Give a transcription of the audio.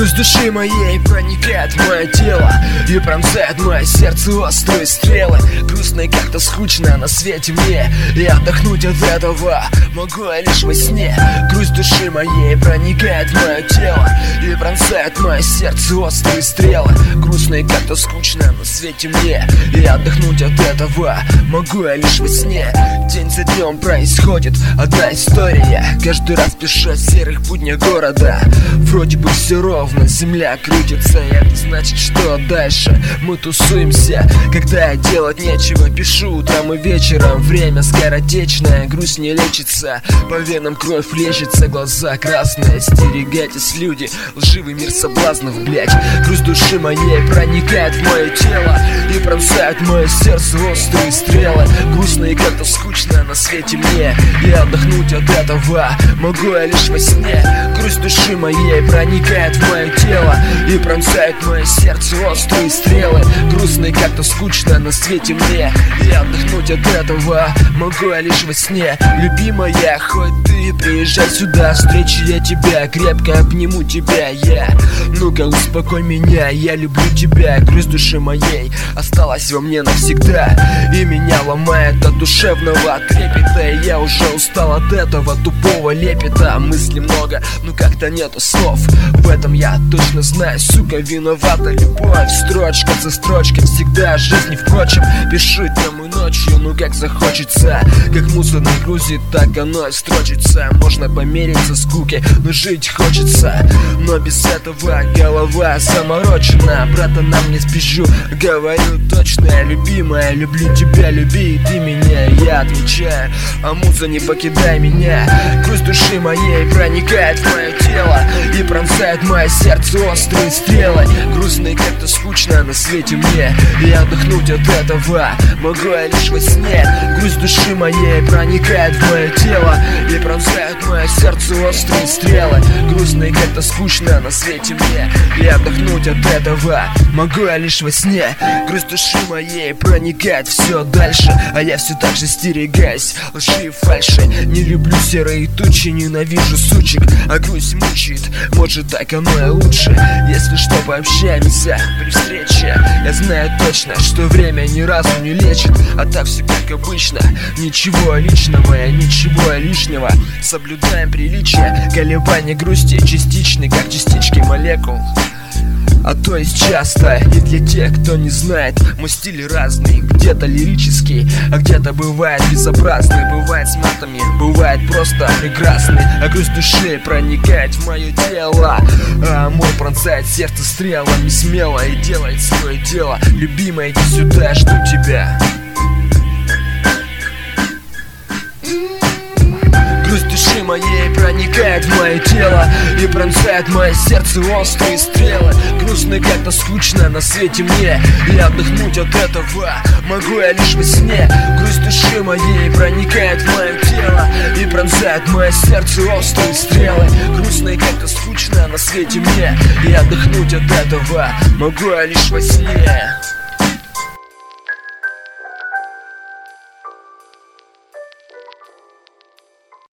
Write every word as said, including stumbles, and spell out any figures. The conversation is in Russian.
Грусть души моей проникает в мое тело и пронзает мое сердце острые стрелы. Грустно и как-то скучно на свете мне, и отдохнуть от этого могу я лишь во сне. Грусть души моей проникает в мое тело и пронзает мое сердце острые стрелы. Грустно и как-то скучно на свете мне, и отдохнуть от этого могу я лишь во сне. День за днем происходит одна история, каждый раз пишу в серых буднях города. Вроде бы все ровно, земля крутится, и это значит, что дальше мы тусуемся. Когда делать нечего, пишу утром и вечером. Время скоротечное, грусть не лечится, по венам кровь лечится, глаза красные. Остерегайтесь, люди, лживый мир соблазнов, блять. Грусть души моей проникает в мое тело и пронзает мое сердце острые стрелы. Грустно и как-то скучно на свете мне, и отдохнуть от этого могу я лишь во сне. Грусть души моей проникает в мое тело и пронзает мое сердце острые стрелы. Грустно и как-то скучно на свете мне, и отдохнуть от этого могу я лишь во сне. Любимая, хоть ты приезжай сюда, встречу я тебя, крепко обниму тебя я. Ну-ка успокой меня, я люблю тебя. Грусть души моей осталась во мне навсегда, и меня ломает от душевного трепета. И я уже устал от этого тупого лепета. Мыслей много, но как-то нету слов. В этом я точно знаю, сука, виновата любовь. Строчка за строчкой всегда о жизни, впрочем, пишу днем и ночью, ну как захочется. Как мусорный грузит, так оно и строчится. Можно помериться скуки, но жить хочется. Но без этого голова заморочена. Брата, нам не спешу, говорю точно. Любимая, люблю тебя, люби и ты меня. Я отвечаю, а муза, не покидай меня. Грусть души моей проникает в мое тело и пронзает мое сердце острые стрелы. Грустно и как-то скучно на свете мне, и отдохнуть от этого могу я лишь во сне. Грусть души моей проникает в мое тело и пронзает мое сердце острые стрелы. Грустно и как-то скучно на свете мне, и отдохнуть от этого могу я лишь во сне. Грусть души моей проникает все дальше, а я все так же стерегаюсь лжи и фальши. Не люблю серые тучи, ненавижу сучек, а грусть мучает, может так оно и лучше. Если что, пообщаемся при встрече. Я знаю точно, что время ни разу не лечит, а так все как обычно. Ничего личного, ничего лишнего. Соблюдаем приличия, колебания грусти частичны, как частички молекул. А то есть часто, и для тех, кто не знает, мой стиль разный. Где-то лирический, а где-то бывает безобразный. Бывает с матами, бывает просто прекрасный. А грусть души проникает в мое тело, а амур пронзает сердце стрелами смело и делает свое дело. Любимая, иди сюда, жду тебя. Грусть души моей проникает в мое тело и пронзает мое сердце острые стрелы. Грустно и как-то скучно на свете мне, и отдохнуть от этого могу я лишь во сне. Грусть души моей проникает в мое тело и пронзает мое сердце острые стрелы. Грустно и как-то скучно на свете мне, и отдохнуть от этого могу я лишь во сне.